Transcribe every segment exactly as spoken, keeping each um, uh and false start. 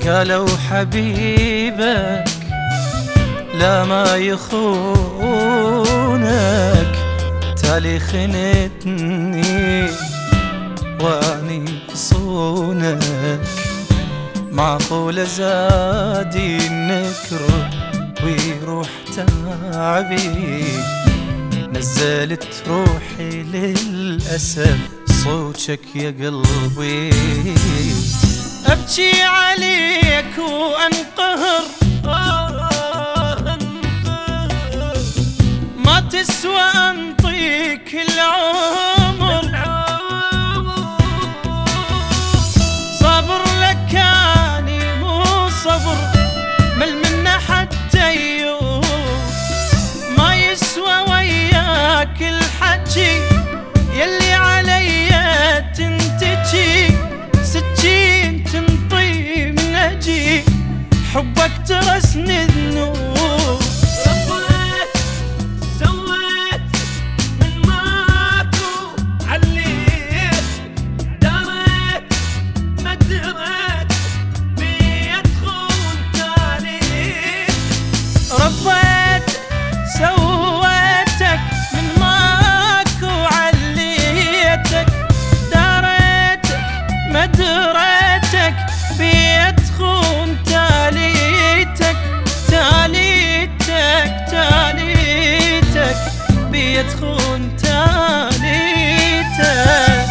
قالوا حبيبك لا ما يخونك، تالي خنتني واني صونك. معقول زادي النكر ويروح تعبي، نزلت روحي للأسف صوتك يا قلبي. أبكي عليك وأنقهر، ما تسوى أنطيك العمر. صبر لك أني مو صبر، مل منه حتى يوم ما يسوى وياك الحكي، يلي علي تنتجي سجين تنطي من أجي، حبك ترسني الذنوب. سويت سويت من ماكو عليت، دريت ما دريت بيدخل تاليت. ربيت سويتك من ماكو عليتك، دريتك ما دريتك بيدخل تاليتك، تاليتك تاليتك بيدخل تاليتك.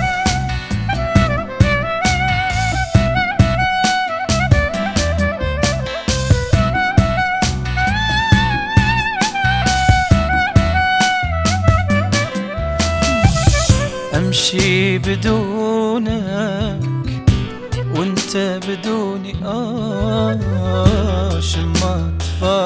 أمشي بدونك وانت بدوني، آه شمات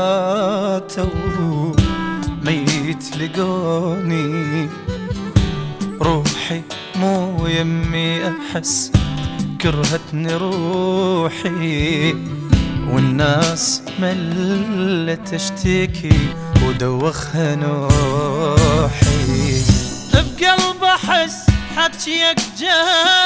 فاتوا ميت لقوني. روحي مو يمي أحس كرهتني روحي، والناس ملت تشتكي ودوخها نوحي. بقلب أحس حكيك جاي